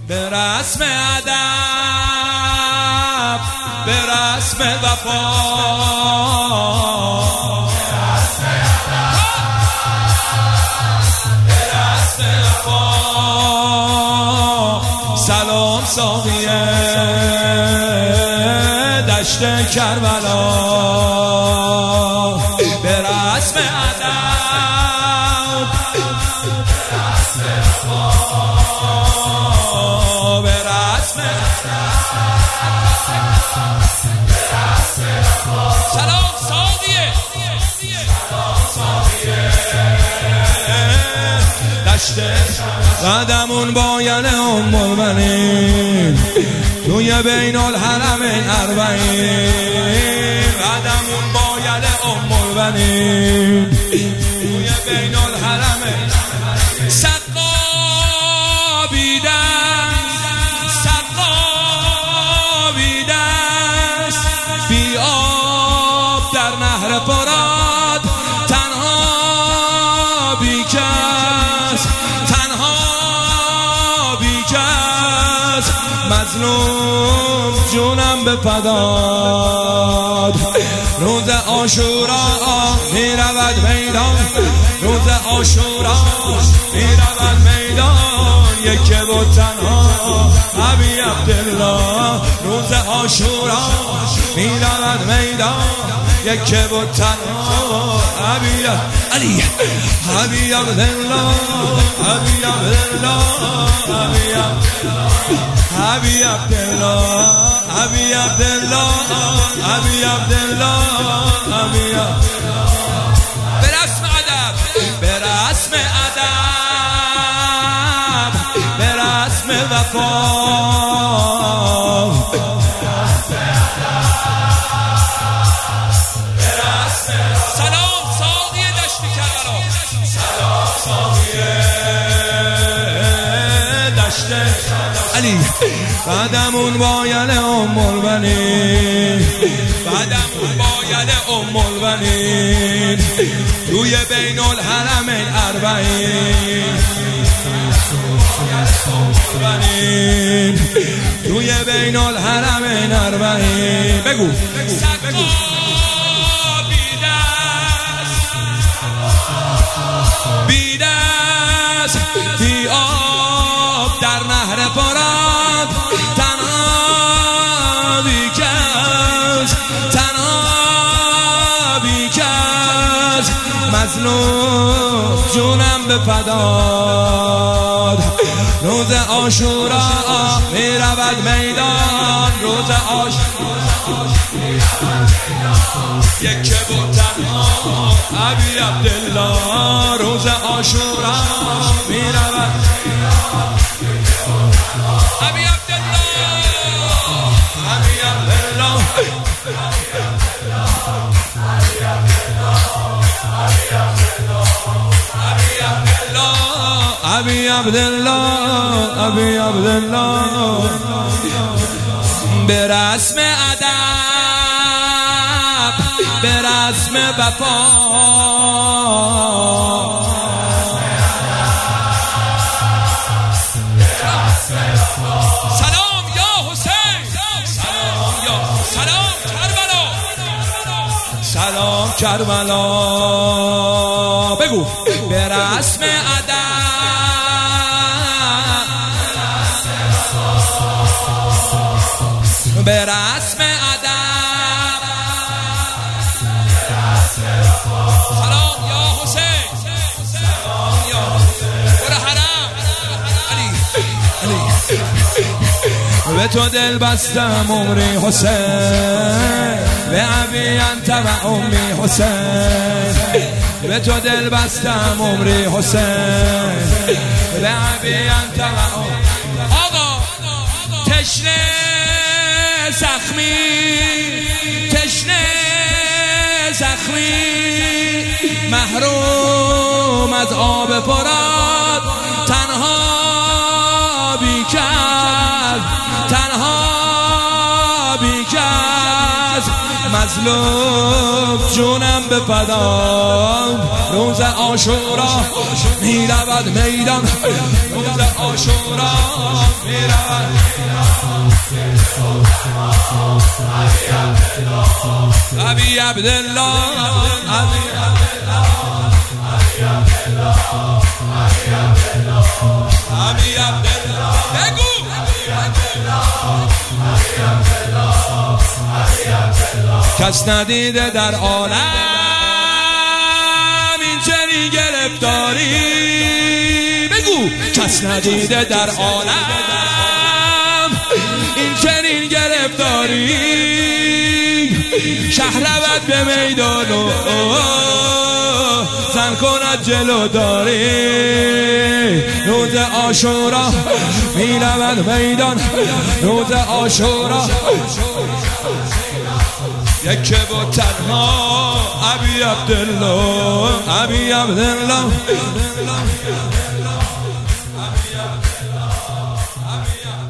به رسم ادب، به رسم وفا، به رسم وفا. سلام ساقی دشت کربلا، به رسم ادب، به رسم سلام ساقیه دشت قدمون باید المؤمنین توی بین الحرمین اربعین، قدمون باید المؤمنین توی بین الحرمین. سقابی دست بی آب در نهر فرات، تنها بی کس، تنها بی کس، مظلوم جونم به فداد. روز عاشورا می رود میدان، روز عاشورا می رود میدان، یکی بود تنها ابی عبدالله. روز عاشورا می رود میدان، یکی بود تنها ابی علی، ابی عبدالله، ابی عبدالله، ابی عبدالله، ابی عبدالله، ابی عبدالله، ابی عبدالله. به رسم ادب، به رسم ادب، به رسم وفا. سلام ساقی دشت کربلا، سلام ساقی دشت علی. قدمون باید ام البنین، قدمون باید ام البنین توی بین الحرمین اربعین، توی بین الحرمین اربعین. بگو بگو. بی دست بی آب در نهر فرات، تنها بی کس، تنها بی کس، مظلوم جونم به فداد. روز عاشورا می رود میدان، روز عاشورا یکی بود تنها ابی عبدالله. روز عاشورا می رود ابی عبدالله، ابی عبدالله، ابی عبدالله، ابی عبدالله. به رسم ادب، به رسم وفا. سلام یا حسین، سلام یا سلام کربلا، سلام کربلا. بگو به رسم ادب، به رسم ادب. سلام یا حسین، سلام یا برو حرم علی، علی. به تو دل بستم عمری حسین، به ابی انت و امی حسین. به تو دل بستم عمری حسین، به ابی انت و امی. آقا تشنه زخمی، تشنه زخمی، محروم از آب فرات، تنها بی کس، تنها بی کس، مظلوم جونم به فدا روز عاشورا میرود میدان روز عاشورا میرود ابی عبدالله ابی عبدالله بگو کس ندیده در عالم این چنین گرفتاری بگو کس ندیده در عالم این چنین گرفتاری شهر رود به میدان و زن کند جلو داری روز عاشورا میرود میدان روز عاشورا یک با تنها ابی عبدالله ابی عبدالله